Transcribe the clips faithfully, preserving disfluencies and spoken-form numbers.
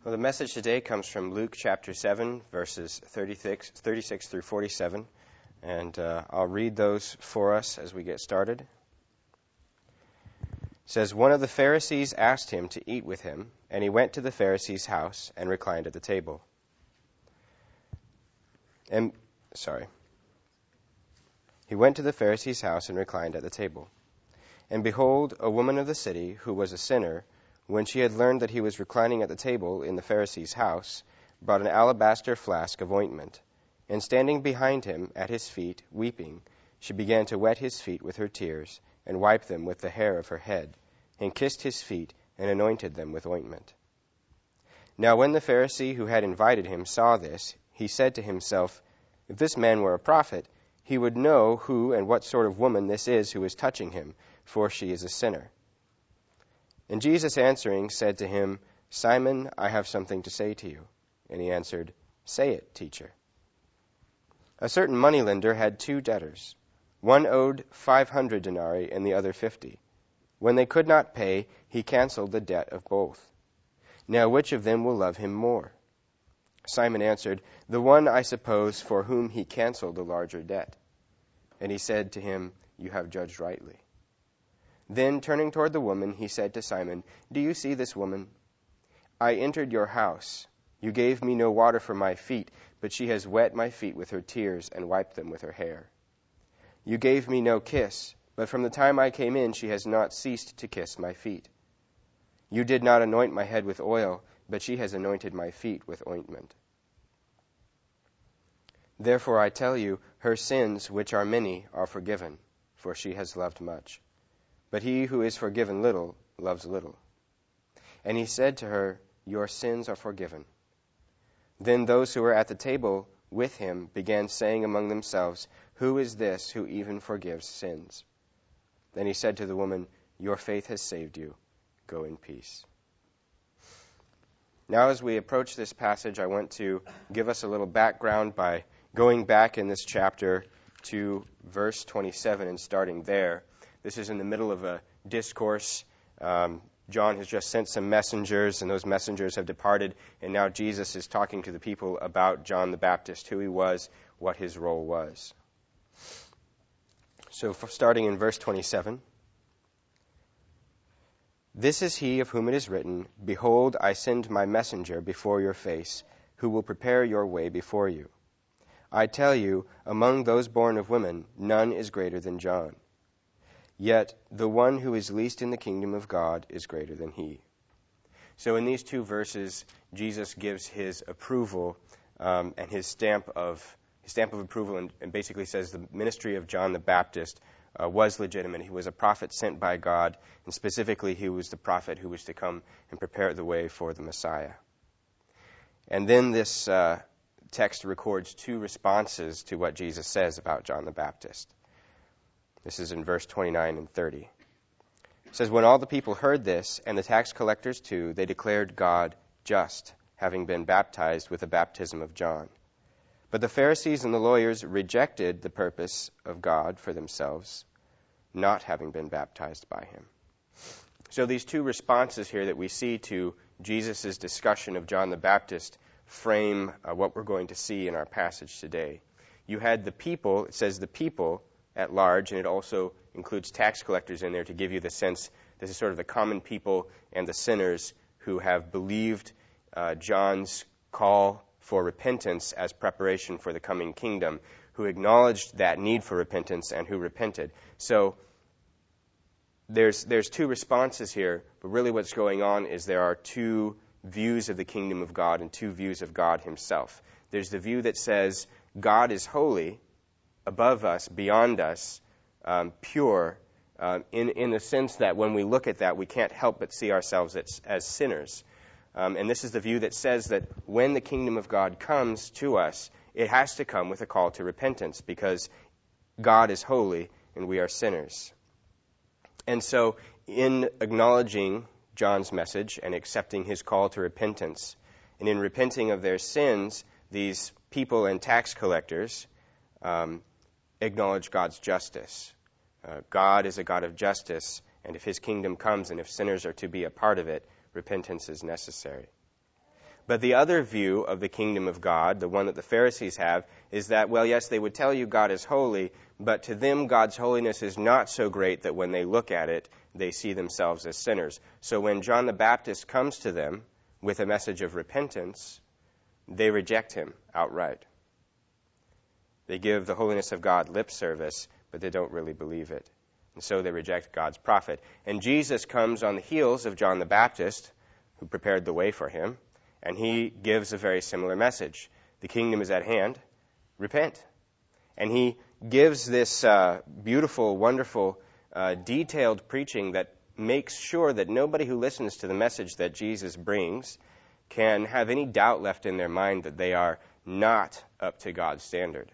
Well, the message today comes from Luke chapter seven, verses thirty-six, thirty-six through forty-seven, and uh, I'll read those for us as we get started. It says, "One of the Pharisees asked him to eat with him, and he went to the Pharisee's house and reclined at the table." And, sorry. He went to the Pharisee's house and reclined at the table. And behold, a woman of the city, who was a sinner, when she had learned that he was reclining at the table in the Pharisee's house, brought an alabaster flask of ointment, and standing behind him at his feet, weeping, she began to wet his feet with her tears, and wipe them with the hair of her head, and kissed his feet, and anointed them with ointment. Now when the Pharisee who had invited him saw this, he said to himself, "If this man were a prophet, he would know who and what sort of woman this is who is touching him, for she is a sinner." And Jesus answering said to him, "Simon, I have something to say to you." And he answered, "Say it, teacher." A certain moneylender had two debtors. One owed five hundred denarii and the other fifty. When they could not pay, he canceled the debt of both. Now which of them will love him more? Simon answered, "The one, I suppose, for whom he canceled the larger debt." And he said to him, "You have judged rightly." Then, turning toward the woman, he said to Simon, "Do you see this woman? I entered your house. You gave me no water for my feet, but she has wet my feet with her tears and wiped them with her hair. You gave me no kiss, but from the time I came in she has not ceased to kiss my feet. You did not anoint my head with oil, but she has anointed my feet with ointment. Therefore I tell you, her sins, which are many, are forgiven, for she has loved much. But he who is forgiven little loves little." And he said to her, "Your sins are forgiven." Then those who were at the table with him began saying among themselves, "Who is this who even forgives sins?" Then he said to the woman, "Your faith has saved you. Go in peace." Now as we approach this passage, I want to give us a little background by going back in this chapter to verse twenty-seven and starting there. This is in the middle of a discourse. Um, John has just sent some messengers, and those messengers have departed, and now Jesus is talking to the people about John the Baptist, who he was, what his role was. So for, starting in verse twenty-seven, "This is he of whom it is written, 'Behold, I send my messenger before your face, who will prepare your way before you.' I tell you, among those born of women, none is greater than John. Yet the one who is least in the kingdom of God is greater than he." So in these two verses, Jesus gives his approval um, and his stamp of his stamp of approval, and, and basically says the ministry of John the Baptist uh, was legitimate. He was a prophet sent by God, and specifically he was the prophet who was to come and prepare the way for the Messiah. And then this uh, text records two responses to what Jesus says about John the Baptist. This is in verse twenty-nine and thirty. It says, "When all the people heard this, and the tax collectors too, they declared God just, having been baptized with the baptism of John. But the Pharisees and the lawyers rejected the purpose of God for themselves, not having been baptized by him." So these two responses here that we see to Jesus' discussion of John the Baptist frame uh, what we're going to see in our passage today. You had the people, it says the people at large, and it also includes tax collectors in there to give you the sense this is sort of the common people and the sinners who have believed uh, John's call for repentance as preparation for the coming kingdom, who acknowledged that need for repentance and who repented. So there's there's two responses here, but really what's going on is there are two views of the kingdom of God and two views of God himself. There's the view that says God is holy, above us, beyond us, um, pure, um, in, in the sense that when we look at that, we can't help but see ourselves as, as sinners. Um, and this is the view that says that when the kingdom of God comes to us, it has to come with a call to repentance, because God is holy and we are sinners. And so in acknowledging John's message and accepting his call to repentance, and in repenting of their sins, these people and tax collectors um, acknowledge God's justice. Uh, God is a God of justice, and if his kingdom comes and if sinners are to be a part of it, repentance is necessary. But the other view of the kingdom of God, the one that the Pharisees have, is that, well, yes, they would tell you God is holy, but to them God's holiness is not so great that when they look at it, they see themselves as sinners. So when John the Baptist comes to them with a message of repentance, they reject him outright. They give the holiness of God lip service, but they don't really believe it. And so they reject God's prophet. And Jesus comes on the heels of John the Baptist, who prepared the way for him, and he gives a very similar message. The kingdom is at hand. Repent. And he gives this uh, beautiful, wonderful, uh, detailed preaching that makes sure that nobody who listens to the message that Jesus brings can have any doubt left in their mind that they are not up to God's standard.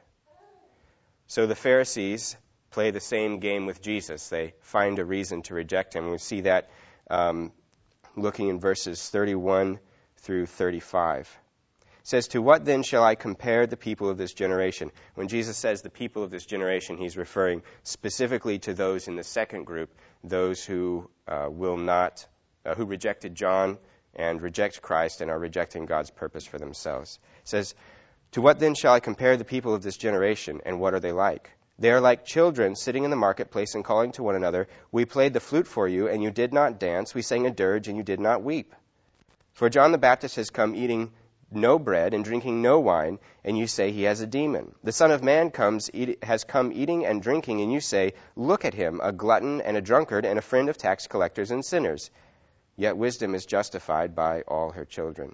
So the Pharisees play the same game with Jesus. They find a reason to reject him. We see that um, looking in verses thirty-one through thirty-five. It says, "To what then shall I compare the people of this generation?" When Jesus says the people of this generation, he's referring specifically to those in the second group, those who uh, will not, uh, who rejected John and reject Christ and are rejecting God's purpose for themselves. It says, "To what then shall I compare the people of this generation, and what are they like? They are like children sitting in the marketplace and calling to one another, 'We played the flute for you, and you did not dance. We sang a dirge, and you did not weep.' For John the Baptist has come eating no bread and drinking no wine, and you say he has a demon. The Son of Man comes eat, has come eating and drinking, and you say, 'Look at him, a glutton and a drunkard and a friend of tax collectors and sinners.' Yet wisdom is justified by all her children."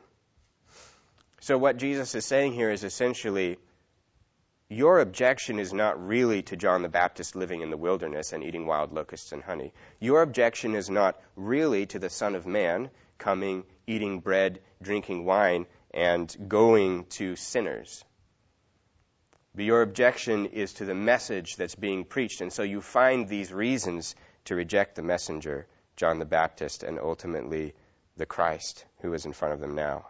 So what Jesus is saying here is essentially, your objection is not really to John the Baptist living in the wilderness and eating wild locusts and honey. Your objection is not really to the Son of Man coming, eating bread, drinking wine, and going to sinners. But your objection is to the message that's being preached. And so you find these reasons to reject the messenger, John the Baptist, and ultimately the Christ who is in front of them now.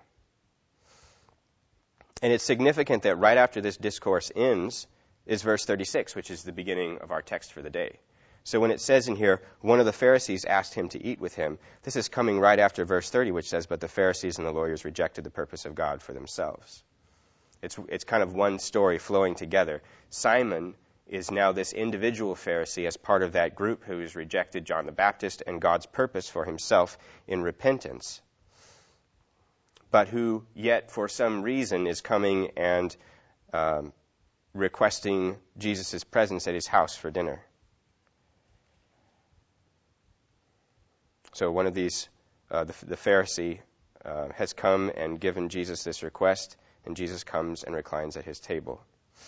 And it's significant that right after this discourse ends is verse thirty-six, which is the beginning of our text for the day. So when it says in here, one of the Pharisees asked him to eat with him, this is coming right after verse thirty, which says, "But the Pharisees and the lawyers rejected the purpose of God for themselves." It's, it's kind of one story flowing together. Simon is now this individual Pharisee as part of that group who has rejected John the Baptist and God's purpose for himself in repentance, but who yet for some reason is coming and um, requesting Jesus' presence at his house for dinner. So one of these, uh, the, the Pharisee, uh, has come and given Jesus this request, and Jesus comes and reclines at his table.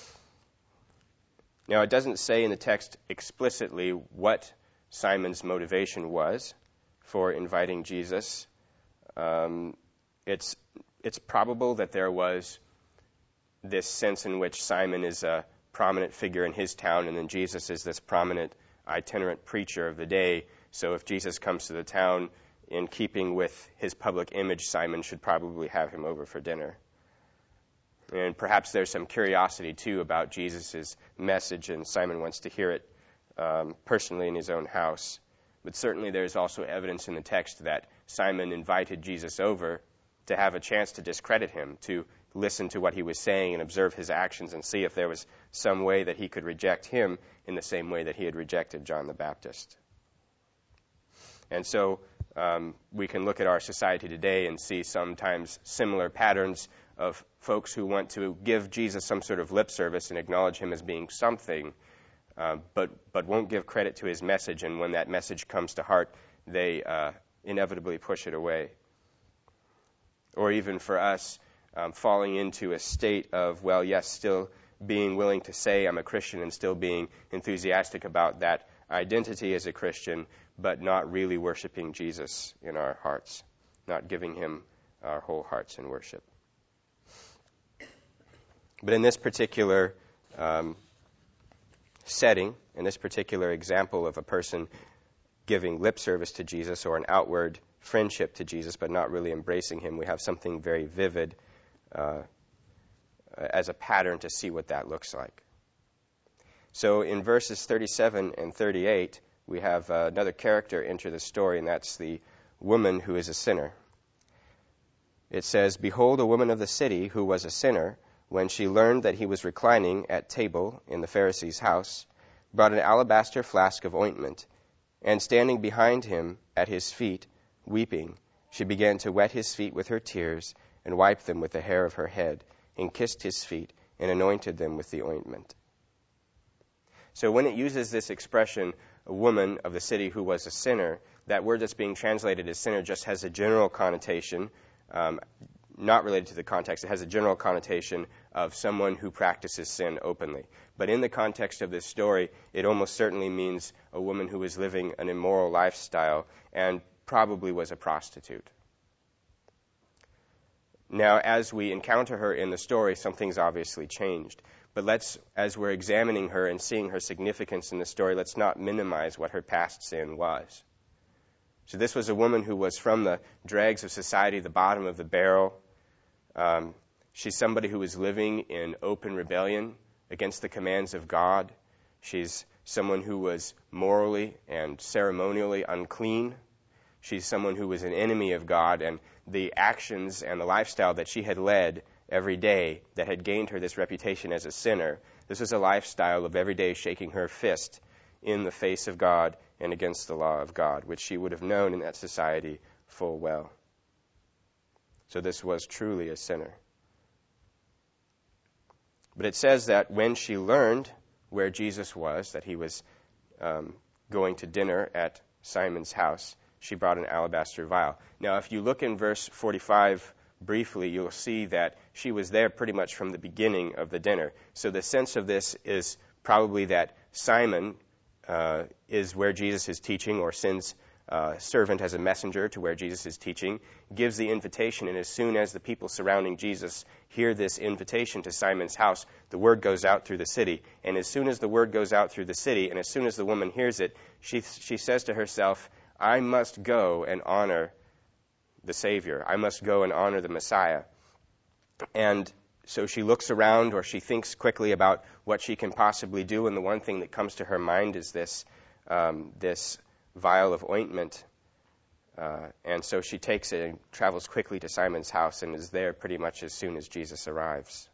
Now, it doesn't say in the text explicitly what Simon's motivation was for inviting Jesus. Um, it's it's probable that there was this sense in which Simon is a prominent figure in his town, and then Jesus is this prominent itinerant preacher of the day. So if Jesus comes to the town, in keeping with his public image, Simon should probably have him over for dinner. And perhaps there's some curiosity, too, about Jesus' message, and Simon wants to hear it um, personally in his own house. But certainly there's also evidence in the text that Simon invited Jesus over to have a chance to discredit him, to listen to what he was saying and observe his actions and see if there was some way that he could reject him in the same way that he had rejected John the Baptist. And so um, we can look at our society today and see sometimes similar patterns of folks who want to give Jesus some sort of lip service and acknowledge him as being something, uh, but but won't give credit to his message. And when that message comes to heart, they uh, inevitably push it away. Or even for us, um, falling into a state of, well, yes, still being willing to say I'm a Christian and still being enthusiastic about that identity as a Christian, but not really worshiping Jesus in our hearts, not giving him our whole hearts in worship. But in this particular um, setting, in this particular example of a person giving lip service to Jesus or an outward friendship to Jesus but not really embracing him, we have something very vivid uh, as a pattern to see what that looks like. So in verses thirty-seven and thirty-eight, we have uh, another character enter the story, and that's the woman who is a sinner. It says, "Behold, a woman of the city who was a sinner, when she learned that he was reclining at table in the Pharisee's house, brought an alabaster flask of ointment, and standing behind him at his feet, weeping, she began to wet his feet with her tears, and wiped them with the hair of her head, and kissed his feet, and anointed them with the ointment." So when it uses this expression, a woman of the city who was a sinner, that word that's being translated as sinner just has a general connotation, um, not related to the context. It has a general connotation of someone who practices sin openly. But in the context of this story, it almost certainly means a woman who was living an immoral lifestyle and probably was a prostitute. Now, as we encounter her in the story, something's obviously changed. But let's, as we're examining her and seeing her significance in the story, let's not minimize what her past sin was. So this was a woman who was from the dregs of society, the bottom of the barrel. Um, she's somebody who was living in open rebellion against the commands of God. She's someone who was morally and ceremonially unclean. She's someone who was an enemy of God, and the actions and the lifestyle that she had led every day that had gained her this reputation as a sinner, this was a lifestyle of every day shaking her fist in the face of God and against the law of God, which she would have known in that society full well. So this was truly a sinner. But it says that when she learned where Jesus was, that he was um, going to dinner at Simon's house, she brought an alabaster vial. Now, if you look in verse forty-five briefly, you'll see that she was there pretty much from the beginning of the dinner. So the sense of this is probably that Simon uh, is where Jesus is teaching, or sends a servant as a messenger to where Jesus is teaching, gives the invitation, and as soon as the people surrounding Jesus hear this invitation to Simon's house, the word goes out through the city. And as soon as the word goes out through the city, and as soon as the woman hears it, she she says to herself, "I must go and honor the Savior. I must go and honor the Messiah." And so she looks around, or she thinks quickly about what she can possibly do, and the one thing that comes to her mind is this um, this vial of ointment. Uh, and so she takes it and travels quickly to Simon's house and is there pretty much as soon as Jesus arrives.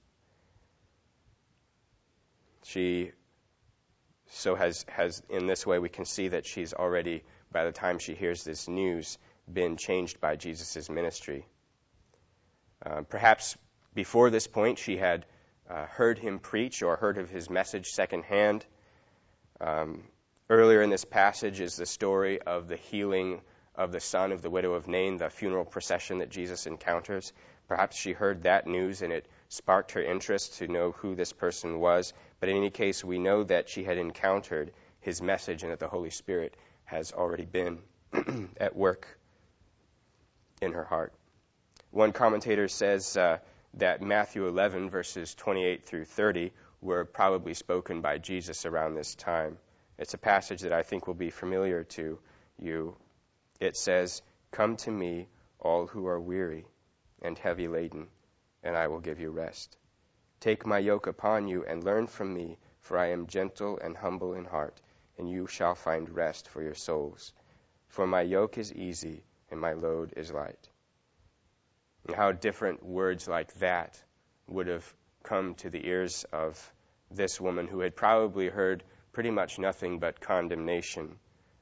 She so has, has in this way, we can see that she's already, by the time she hears this news, been changed by Jesus' ministry. Uh, perhaps before this point, she had uh, heard him preach or heard of his message secondhand. Um, earlier in this passage is the story of the healing of the son of the widow of Nain, the funeral procession that Jesus encounters. Perhaps she heard that news and it sparked her interest to know who this person was. But in any case, we know that she had encountered his message and that the Holy Spirit has already been at work in her heart. One commentator says uh, that Matthew eleven, verses twenty-eight through thirty, were probably spoken by Jesus around this time. It's a passage that I think will be familiar to you. It says, "Come to me, all who are weary and heavy laden, and I will give you rest. Take my yoke upon you and learn from me, for I am gentle and humble in heart, and you shall find rest for your souls. For my yoke is easy and my load is light." And how different words like that would have come to the ears of this woman who had probably heard pretty much nothing but condemnation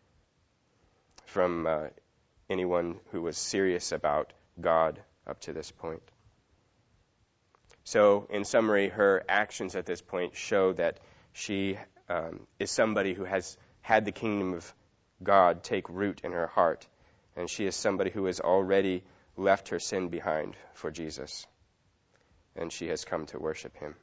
from uh, anyone who was serious about God up to this point. So, in summary, her actions at this point show that she um, is somebody who has had the kingdom of God take root in her heart, and she is somebody who has already left her sin behind for Jesus, and she has come to worship him.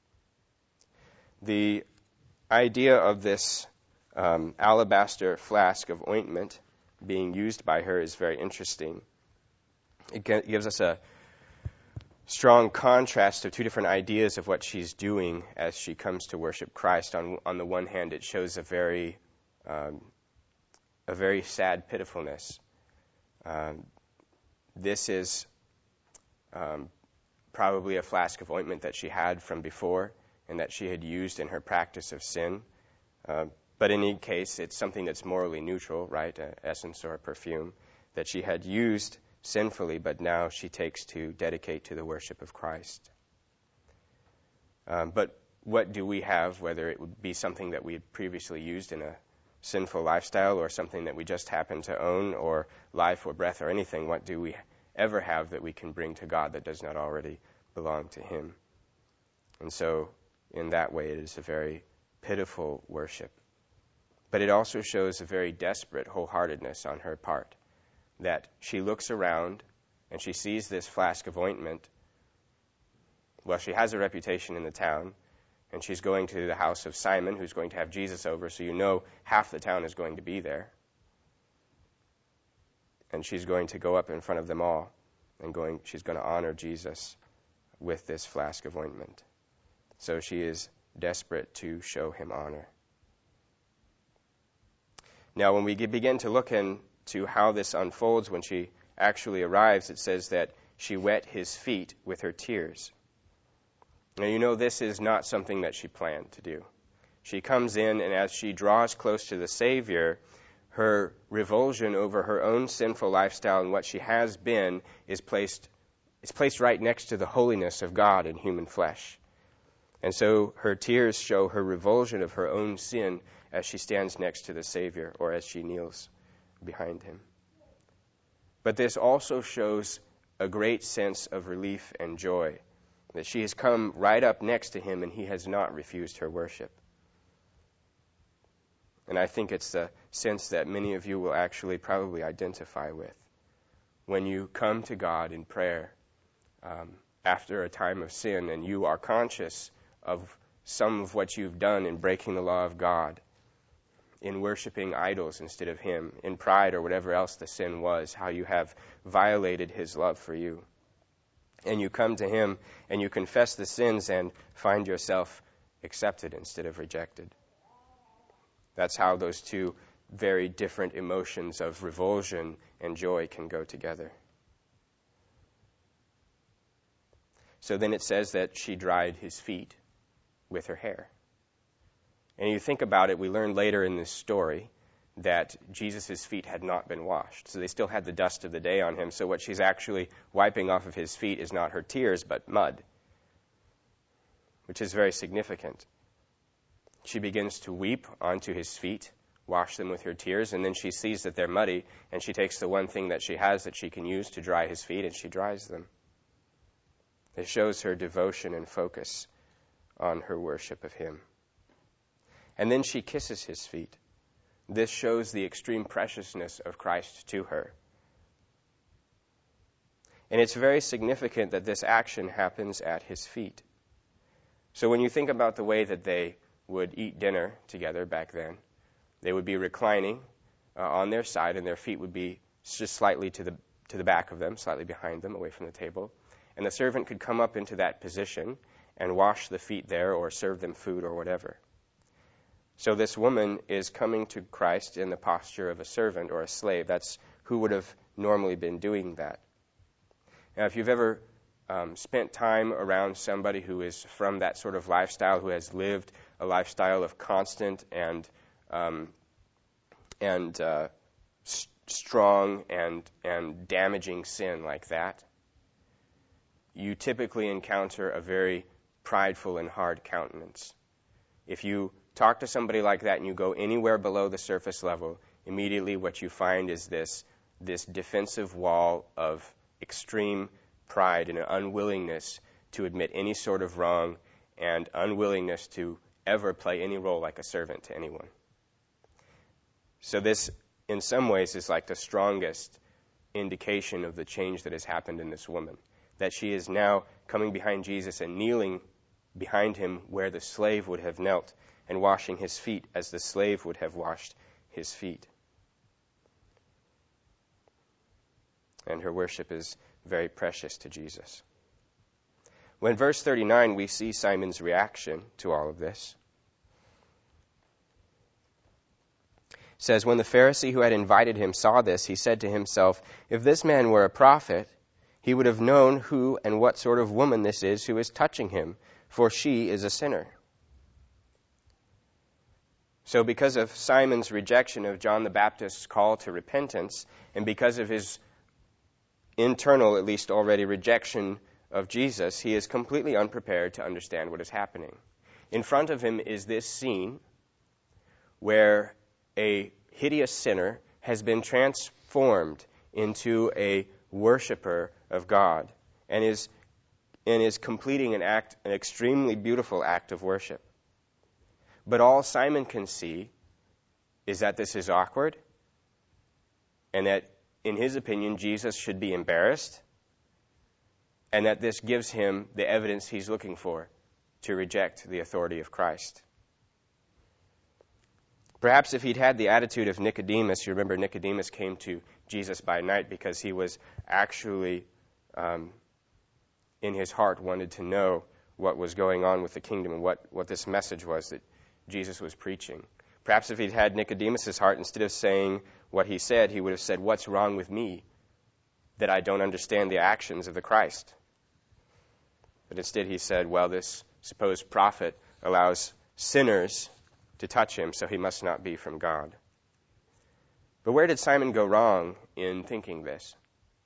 The idea of this um, alabaster flask of ointment being used by her is very interesting. It gives us a strong contrast of two different ideas of what she's doing as she comes to worship Christ. On on the one hand, it shows a very um, a very sad pitifulness. Um, this is um, probably a flask of ointment that she had from before and that she had used in her practice of sin. Uh, but in any case, it's something that's morally neutral, right? An essence or a perfume that she had used sinfully, but now she takes to dedicate to the worship of Christ. Um, but what do we have, whether it would be something that we had previously used in a sinful lifestyle or something that we just happen to own, or life or breath or anything, what do we ever have that we can bring to God that does not already belong to Him? And so, in that way, it is a very pitiful worship. But it also shows a very desperate wholeheartedness on her part, that she looks around and she sees this flask of ointment. Well, she has a reputation in the town, and she's going to the house of Simon, who's going to have Jesus over, so you know half the town is going to be there. And she's going to go up in front of them all, and going, she's going to honor Jesus with this flask of ointment. So she is desperate to show him honor. Now, when we begin to look into how this unfolds, when she actually arrives, it says that she wet his feet with her tears. Now, you know, this is not something that she planned to do. She comes in, and as she draws close to the Savior, her revulsion over her own sinful lifestyle and what she has been is placed, is placed right next to the holiness of God in human flesh. And so her tears show her revulsion of her own sin as she stands next to the Savior, or as she kneels behind him. But this also shows a great sense of relief and joy, that she has come right up next to him and he has not refused her worship. And I think it's the sense that many of you will actually probably identify with. When you come to God in prayer um, after a time of sin, and you are conscious of some of what you've done in breaking the law of God, in worshiping idols instead of him, in pride or whatever else the sin was, how you have violated his love for you. And you come to him and you confess the sins and find yourself accepted instead of rejected. That's how those two very different emotions of revulsion and joy can go together. So then it says that she dried his feet with her hair. And you think about it, we learn later in this story that Jesus' feet had not been washed. So they still had the dust of the day on him. So what she's actually wiping off of his feet is not her tears, but mud, which is very significant. She begins to weep onto his feet, wash them with her tears, and then she sees that they're muddy, and she takes the one thing that she has that she can use to dry his feet, and she dries them. It shows her devotion and focus on her worship of him. And then she kisses his feet. This shows the extreme preciousness of Christ to her. And it's very significant that this action happens at his feet. So when you think about the way that they would eat dinner together back then, they would be reclining uh, on their side, and their feet would be just slightly to the to the back of them, slightly behind them, away from the table. And the servant could come up into that position and wash the feet there, or serve them food or whatever. So this woman is coming to Christ in the posture of a servant or a slave. That's who would have normally been doing that. Now, if you've ever um, spent time around somebody who is from that sort of lifestyle, who has lived a lifestyle of constant and um, and uh, s- strong and and damaging sin like that, you typically encounter a very prideful and hard countenance. If you talk to somebody like that and you go anywhere below the surface level, immediately what you find is this this defensive wall of extreme pride and an unwillingness to admit any sort of wrong, and unwillingness to ever play any role like a servant to anyone. So this, in some ways, is like the strongest indication of the change that has happened in this woman, that she is now coming behind Jesus and kneeling behind him where the slave would have knelt, and washing his feet as the slave would have washed his feet. And her worship is very precious to Jesus. When verse thirty-nine, we see Simon's reaction to all of this. It says, when the Pharisee who had invited him saw this, he said to himself, if this man were a prophet, he would have known who and what sort of woman this is who is touching him, for she is a sinner. So because of Simon's rejection of John the Baptist's call to repentance, and because of his internal, at least already, rejection of Jesus, he is completely unprepared to understand what is happening. In front of him is this scene where a hideous sinner has been transformed into a worshiper of God and is and is completing an act, an extremely beautiful act of worship. But all Simon can see is that this is awkward and that, in his opinion, Jesus should be embarrassed, and that this gives him the evidence he's looking for to reject the authority of Christ. Perhaps if he'd had the attitude of Nicodemus, you remember Nicodemus came to Jesus by night because he was actually, um, in his heart, wanted to know what was going on with the kingdom and what, what this message was that Jesus was preaching. Perhaps if he'd had Nicodemus's heart, instead of saying what he said, he would have said, "What's wrong with me that I don't understand the actions of the Christ?" But instead he said, well, this supposed prophet allows sinners to touch him, so he must not be from God. But where did Simon go wrong in thinking this?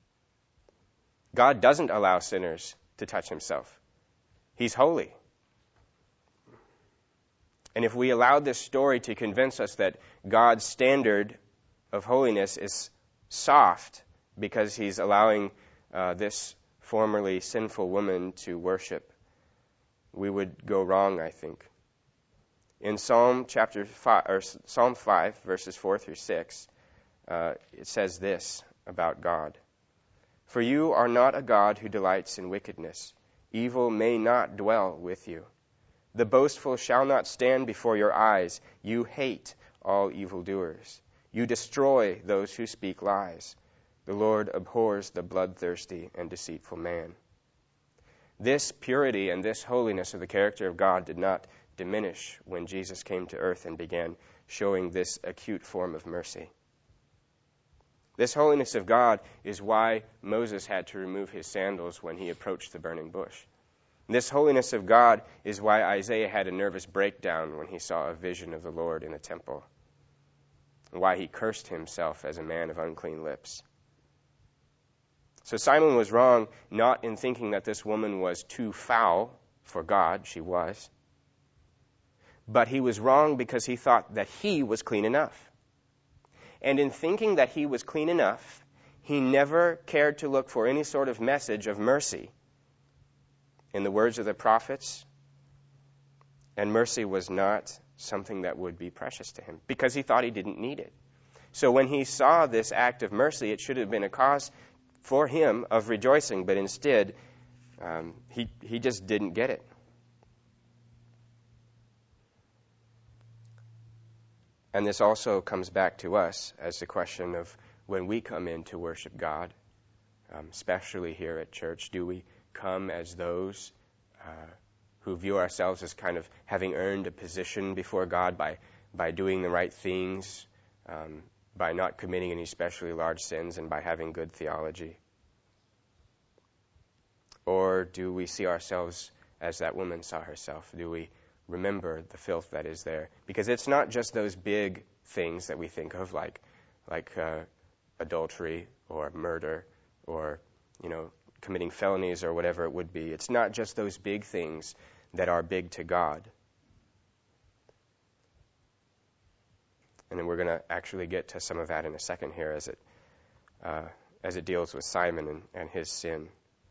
God doesn't allow sinners to touch himself. He's holy. And if we allowed this story to convince us that God's standard of holiness is soft because he's allowing uh, this formerly sinful woman to worship, we would go wrong, I think. In Psalm chapter five, or Psalm five, verses four through six, uh, it says this about God: "For you are not a God who delights in wickedness. Evil may not dwell with you. The boastful shall not stand before your eyes. You hate all evildoers. You destroy those who speak lies. The Lord abhors the bloodthirsty and deceitful man." This purity and this holiness of the character of God did not diminish when Jesus came to earth and began showing this acute form of mercy. This holiness of God is why Moses had to remove his sandals when he approached the burning bush. This holiness of God is why Isaiah had a nervous breakdown when he saw a vision of the Lord in a temple, and why he cursed himself as a man of unclean lips. So Simon was wrong not in thinking that this woman was too foul for God. She was. But he was wrong because he thought that he was clean enough. And in thinking that he was clean enough, he never cared to look for any sort of message of mercy in the words of the prophets. And mercy was not something that would be precious to him because he thought he didn't need it. So when he saw this act of mercy, it should have been a cause for him of rejoicing, but instead um, he, he just didn't get it. And this also comes back to us as the question of when we come in to worship God, um, especially here at church, do we come as those uh, who view ourselves as kind of having earned a position before God by, by doing the right things, um, by not committing any especially large sins, and by having good theology? Or do we see ourselves as that woman saw herself? Do we remember the filth that is there? Because it's not just those big things that we think of, like like uh, adultery or murder or, you know, committing felonies or whatever it would be. It's not just those big things that are big to God. And then we're going to actually get to some of that in a second here as it uh, as it deals with Simon and, and his sin.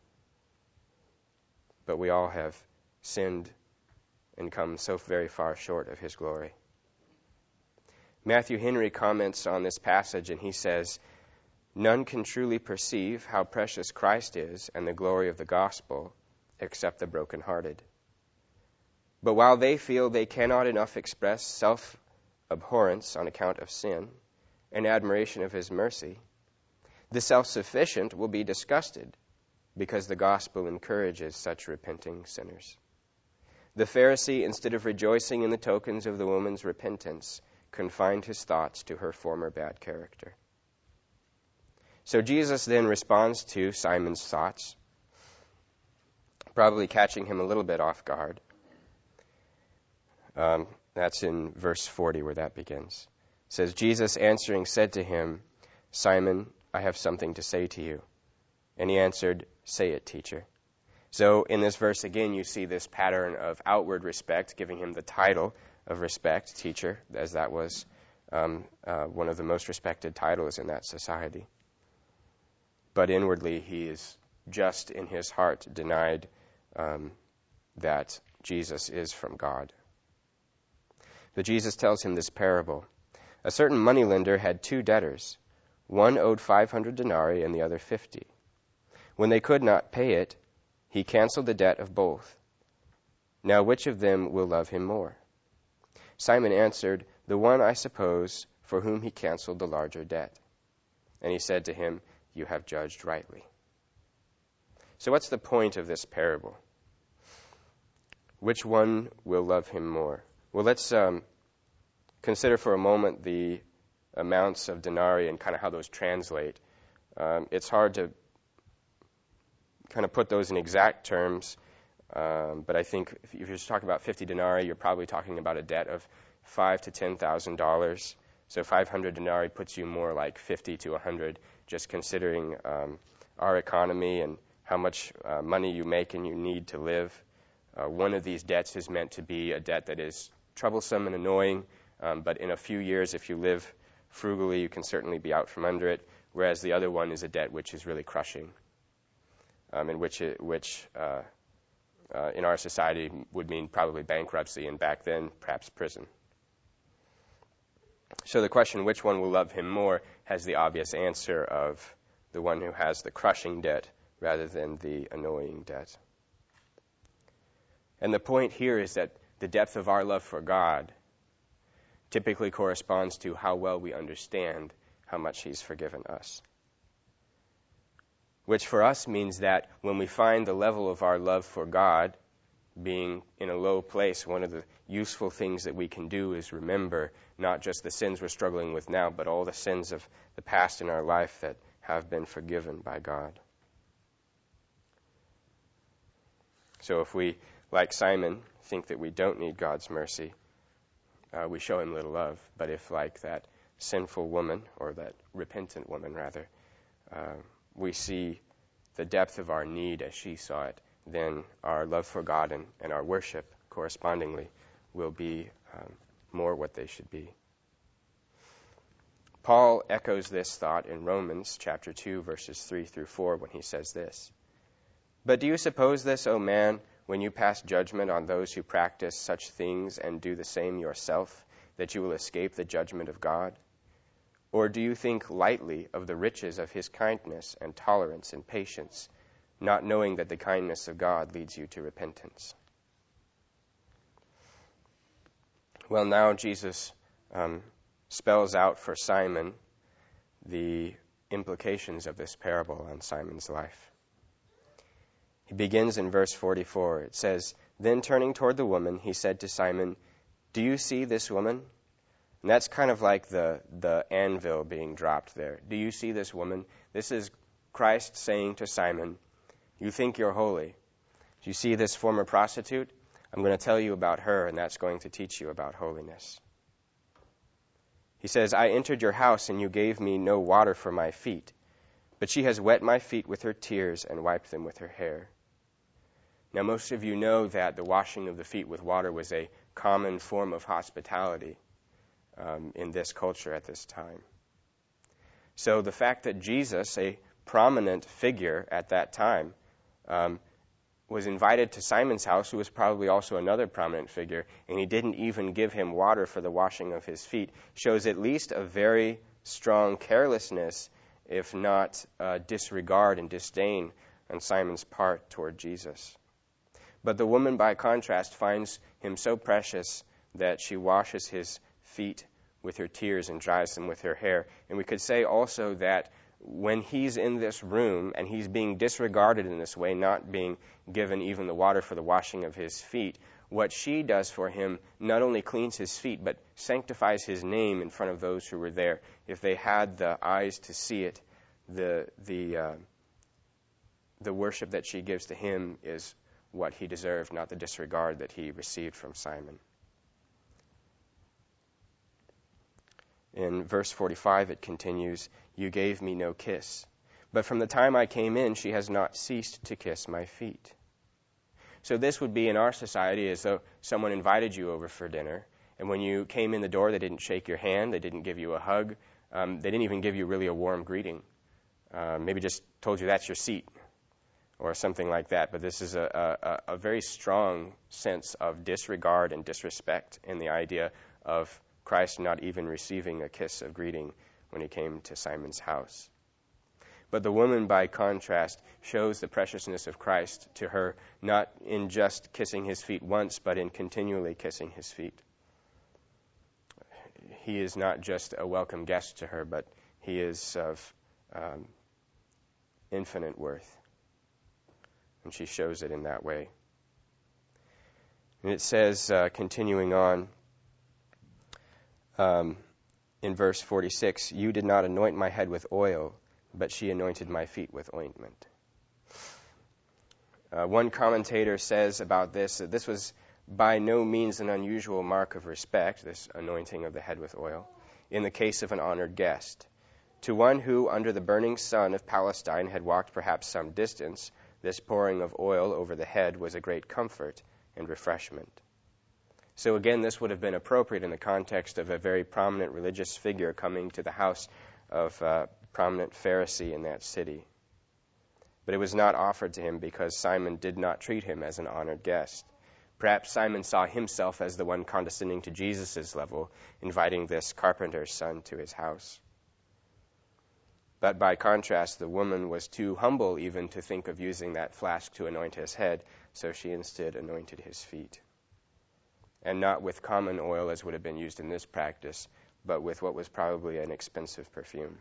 But we all have sinned and come so very far short of his glory. Matthew Henry comments on this passage, and he says, "None can truly perceive how precious Christ is and the glory of the gospel except the brokenhearted. But while they feel they cannot enough express self-abhorrence on account of sin and admiration of his mercy, the self-sufficient will be disgusted because the gospel encourages such repenting sinners. The Pharisee, instead of rejoicing in the tokens of the woman's repentance, confined his thoughts to her former bad character." So Jesus then responds to Simon's thoughts, probably catching him a little bit off guard. Um, that's in verse forty where that begins. It says, "Jesus answering said to him, 'Simon, I have something to say to you.' And he answered, "Say it, teacher." So in this verse again, you see this pattern of outward respect, giving him the title of respect, teacher, as that was um, uh, one of the most respected titles in that society. But inwardly, he is just in his heart denied um, that Jesus is from God. But Jesus tells him this parable. A certain moneylender had two debtors. One owed five hundred denarii and the other fifty. When they could not pay it, he canceled the debt of both. Now which of them will love him more? Simon answered, "The one, I suppose, for whom he canceled the larger debt." And he said to him, "You have judged rightly." So what's the point of this parable? Which one will love him more? Well, let's um, consider for a moment the amounts of denarii and kind of how those translate. Um, it's hard to kind of put those in exact terms, um, but I think if you're just talking about fifty denarii, you're probably talking about a debt of five to ten thousand dollars. So five hundred denarii puts you more like fifty to a hundred, just considering um, our economy and how much uh, money you make and you need to live. Uh, one of these debts is meant to be a debt that is troublesome and annoying, um, but in a few years, if you live frugally, you can certainly be out from under it, whereas the other one is a debt which is really crushing, um, and which, it, which uh, uh, in our society would mean probably bankruptcy, and back then, perhaps prison. So the question, which one will love him more, has the obvious answer of the one who has the crushing debt rather than the annoying debt. And the point here is that the depth of our love for God typically corresponds to how well we understand how much he's forgiven us. Which for us means that when we find the level of our love for God being in a low place, one of the useful things that we can do is remember not just the sins we're struggling with now, but all the sins of the past in our life that have been forgiven by God. So if we, like Simon, think that we don't need God's mercy, uh, we show him little love. But if, like that sinful woman, or that repentant woman rather, uh, we see the depth of our need as she saw it, then our love for God and, and our worship correspondingly will be um, more what they should be. Paul echoes this thought in Romans chapter two, verses three through four, when he says this: "But do you suppose this, O man, when you pass judgment on those who practice such things and do the same yourself, that you will escape the judgment of God? Or do you think lightly of the riches of his kindness and tolerance and patience, not knowing that the kindness of God leads you to repentance?" Well, now Jesus um, spells out for Simon the implications of this parable on Simon's life. He begins in verse forty-four. It says, "Then turning toward the woman, he said to Simon, 'Do you see this woman?'" And that's kind of like the, the anvil being dropped there. Do you see this woman? This is Christ saying to Simon, you think you're holy. Do you see this former prostitute? I'm going to tell you about her, and that's going to teach you about holiness. He says, "I entered your house, and you gave me no water for my feet, but she has wet my feet with her tears and wiped them with her hair." Now, most of you know that the washing of the feet with water was a common form of hospitality um, in this culture at this time. So the fact that Jesus, a prominent figure at that time, um, was invited to Simon's house, who was probably also another prominent figure, and he didn't even give him water for the washing of his feet, shows at least a very strong carelessness, if not uh, disregard and disdain on Simon's part toward Jesus. But the woman, by contrast, finds him so precious that she washes his feet with her tears and dries them with her hair. And we could say also that when he's in this room and he's being disregarded in this way, not being given even the water for the washing of his feet, what she does for him not only cleans his feet, but sanctifies his name in front of those who were there. If they had the eyes to see it, the the uh, the worship that she gives to him is what he deserved, not the disregard that he received from Simon. In verse forty-five, it continues, "You gave me no kiss." But from the time I came in, she has not ceased to kiss my feet. So this would be in our society as though someone invited you over for dinner, and when you came in the door, they didn't shake your hand, they didn't give you a hug, um, they didn't even give you really a warm greeting. Uh, maybe just told you that's your seat, or something like that. But this is a, a, a very strong sense of disregard and disrespect in the idea of Christ not even receiving a kiss of greeting when he came to Simon's house. But the woman, by contrast, shows the preciousness of Christ to her, not in just kissing his feet once, but in continually kissing his feet. He is not just a welcome guest to her, but he is of um, infinite worth. And she shows it in that way. And it says, uh, continuing on, um, in verse forty-six, you did not anoint my head with oil, but she anointed my feet with ointment. Uh, one commentator says about this that this was by no means an unusual mark of respect, this anointing of the head with oil, in the case of an honored guest. To one who, under the burning sun of Palestine, had walked perhaps some distance, this pouring of oil over the head was a great comfort and refreshment. So again, this would have been appropriate in the context of a very prominent religious figure coming to the house of a prominent Pharisee in that city. But it was not offered to him because Simon did not treat him as an honored guest. Perhaps Simon saw himself as the one condescending to Jesus' level, inviting this carpenter's son to his house. But by contrast, the woman was too humble even to think of using that flask to anoint his head, so she instead anointed his feet. And not with common oil as would have been used in this practice, but with what was probably an expensive perfume.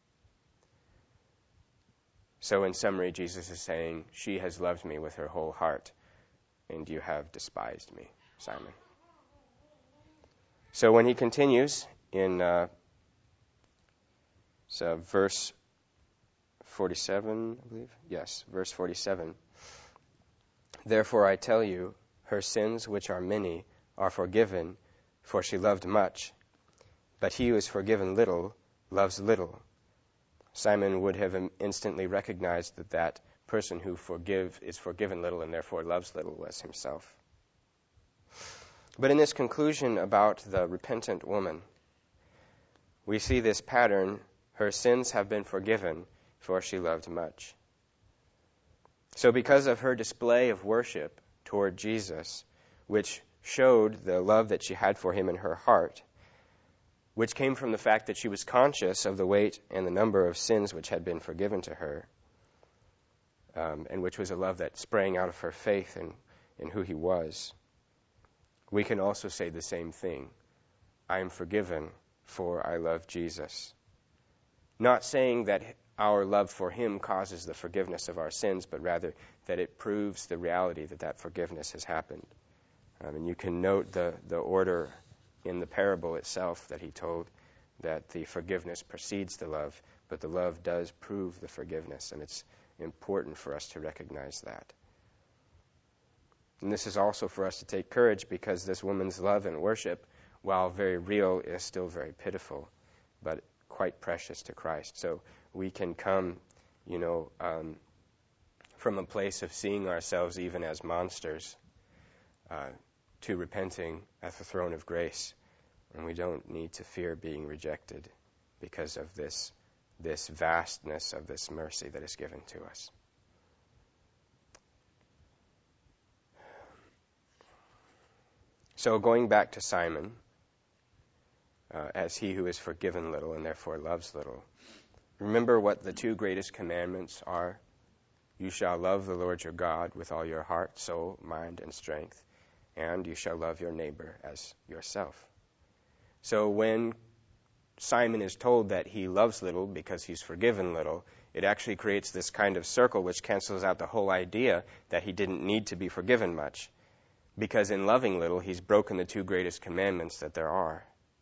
So in summary, Jesus is saying, she has loved me with her whole heart, and you have despised me, Simon. So when he continues in uh, so verse forty-seven, I believe, yes, verse forty-seven, therefore I tell you, her sins, which are many, are forgiven, for she loved much. But he who is forgiven little loves little. Simon would have instantly recognized that that person who forgive is forgiven little and therefore loves little was himself. But in this conclusion about the repentant woman, we see this pattern: her sins have been forgiven, for she loved much. So because of her display of worship toward Jesus, which showed the love that she had for him in her heart, which came from the fact that she was conscious of the weight and the number of sins which had been forgiven to her, um, and which was a love that sprang out of her faith in, in who he was, we can also say the same thing. I am forgiven, for I love Jesus. Not saying that our love for him causes the forgiveness of our sins, but rather that it proves the reality that that forgiveness has happened. Um, and you can note the, the order in the parable itself that he told, that the forgiveness precedes the love, but the love does prove the forgiveness, and it's important for us to recognize that. And this is also for us to take courage, because this woman's love and worship, while very real, is still very pitiful, but quite precious to Christ. So we can come, you know, um, from a place of seeing ourselves even as monsters, uh, to repenting at the throne of grace, and we don't need to fear being rejected because of this this vastness of this mercy that is given to us. So going back to Simon, uh, as he who is forgiven little and therefore loves little, remember what the two greatest commandments are. You shall love the Lord your God with all your heart, soul, mind, and strength, and you shall love your neighbor as yourself. So when Simon is told that he loves little because he's forgiven little, it actually creates this kind of circle which cancels out the whole idea that he didn't need to be forgiven much, because in loving little, he's broken the two greatest commandments that there are.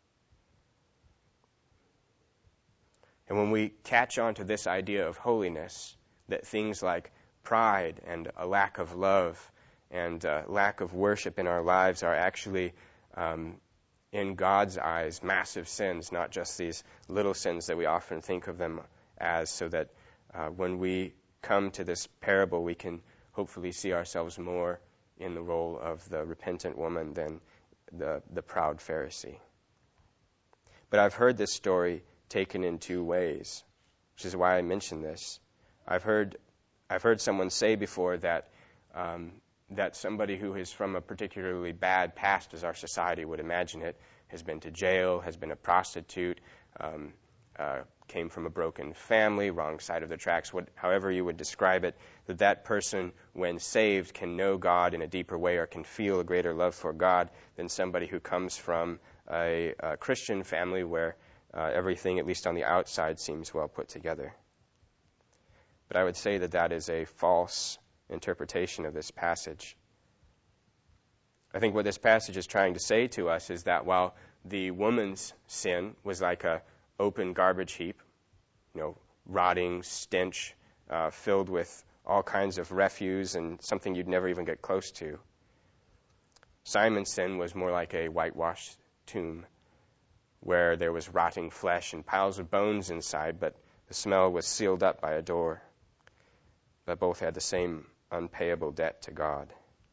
And when we catch on to this idea of holiness, that things like pride and a lack of love and uh, lack of worship in our lives are actually, um, in God's eyes, massive sins, not just these little sins that we often think of them as, so that uh, when we come to this parable, we can hopefully see ourselves more in the role of the repentant woman than the, the proud Pharisee. But I've heard this story taken in two ways, which is why I mention this. I've heard I've heard someone say before that um, that somebody who is from a particularly bad past, as our society would imagine it, has been to jail, has been a prostitute, um, uh, came from a broken family, wrong side of the tracks, what, however you would describe it, that that person, when saved, can know God in a deeper way or can feel a greater love for God than somebody who comes from a, a Christian family where uh, everything, at least on the outside, seems well put together. But I would say that that is a false interpretation of this passage. I think what this passage is trying to say to us is that while the woman's sin was like a open garbage heap, you know, rotting stench, uh, filled with all kinds of refuse and something you'd never even get close to, Simon's sin was more like a whitewashed tomb where there was rotting flesh and piles of bones inside, but the smell was sealed up by a door. But both had the same unpayable debt to God.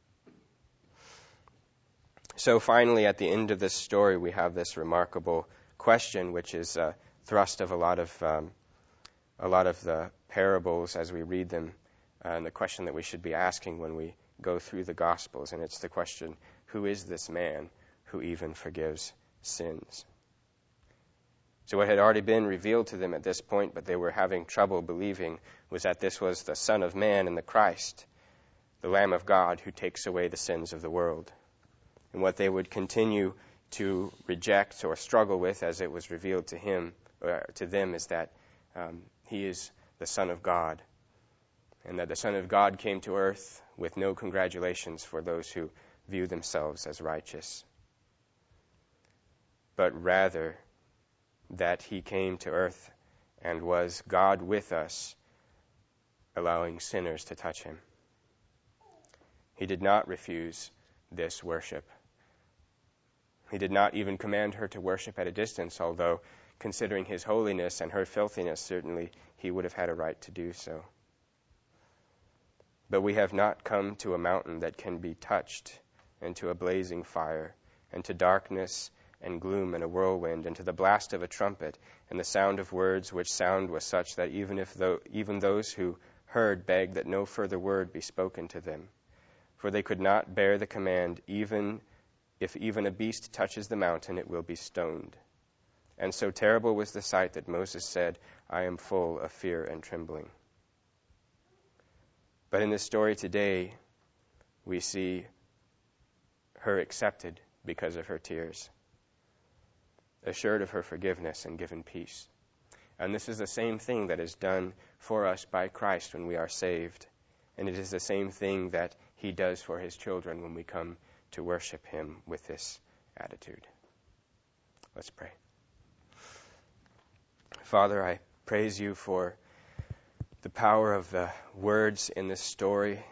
So finally, at the end of this story, we have this remarkable question, which is a thrust of a lot of um, a lot of the parables as we read them, uh, and the question that we should be asking when we go through the Gospels, and it's the question, who is this man who even forgives sins? So what had already been revealed to them at this point, but they were having trouble believing, was that this was the Son of Man and the Christ, the Lamb of God who takes away the sins of the world. And what they would continue to reject or struggle with as it was revealed to him, or to them, is that um, he is the Son of God, and that the Son of God came to earth with no congratulations for those who view themselves as righteous, but rather that he came to earth and was God with us, allowing sinners to touch him. He did not refuse this worship. He did not even command her to worship at a distance, although, considering his holiness and her filthiness, certainly he would have had a right to do so. But we have not come to a mountain that can be touched, and to a blazing fire, and to darkness and gloom and a whirlwind, and to the blast of a trumpet, and the sound of words, which sound was such that even if though, even those who heard begged that no further word be spoken to them. For they could not bear the command, even if even a beast touches the mountain, it will be stoned. And so terrible was the sight that Moses said, I am full of fear and trembling. But in this story today, we see her accepted because of her tears, assured of her forgiveness and given peace. And this is the same thing that is done for us by Christ when we are saved. And it is the same thing that he does for his children when we come to worship him with this attitude. Let's pray. Father, I praise you for the power of the words in this story